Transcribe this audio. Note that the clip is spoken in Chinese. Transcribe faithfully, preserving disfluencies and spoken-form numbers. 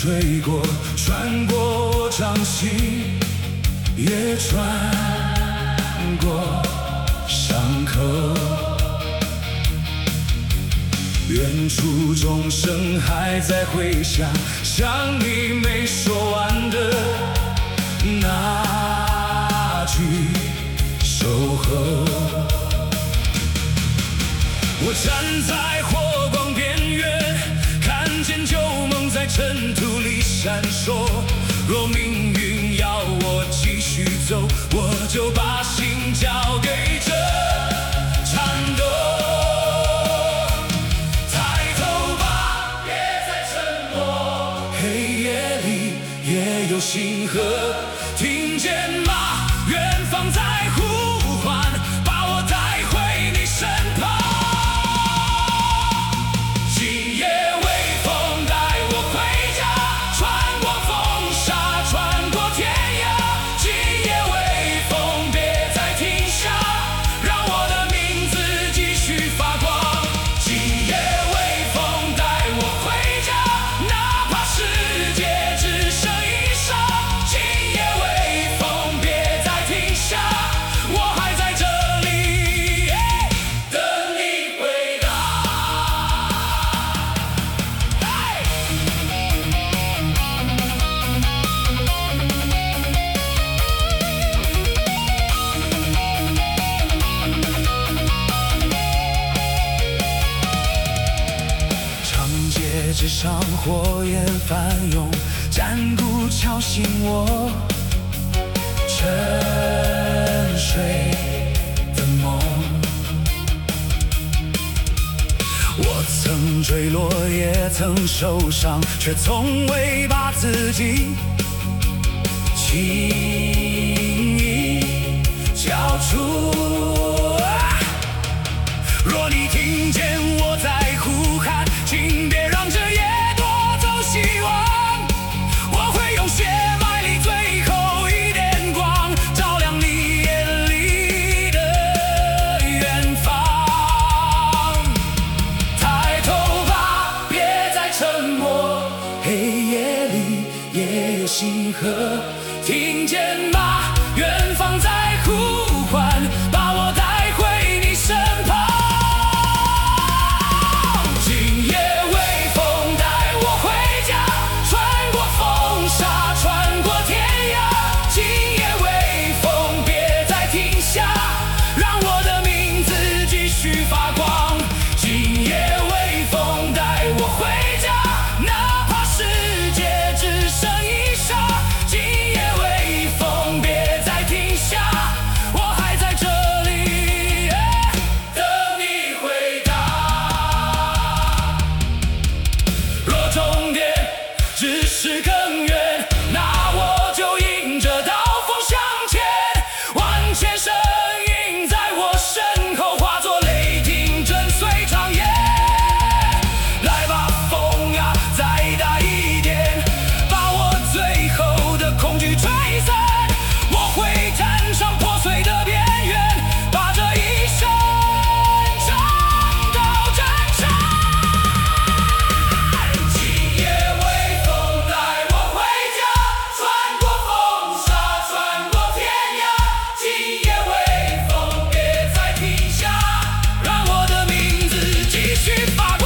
吹过，穿过掌心，也穿过伤口。远处钟声还在回响，像你没说完的那句守候。我站在火光边缘，看见旧梦在尘土里闪烁。若命运要我继续走，我就把心交给这颤抖。抬头吧，别再沉默，黑夜里也有星河。听见吗？远方在呼唤，把我带回你身旁。纸上火焰翻涌，战鼓敲醒我沉睡的梦。我曾坠落，也曾受伤，却从未把自己轻易交出。若你听见我在呼喊，请别让这夜夺走希望。我会用血脉里最后一点光，照亮你眼里的远方。抬头吧，别再沉默，黑夜里也有星河。听见吗？远方在呼唤，把我带回你身旁。只是更远，那我就迎着刀锋向前。万千声音在我身后，化作雷霆震碎长夜。来吧，风啊，再大一点，把我最后的恐惧吹散。我会站上破碎的边缘，把这一生撑到战场。继续发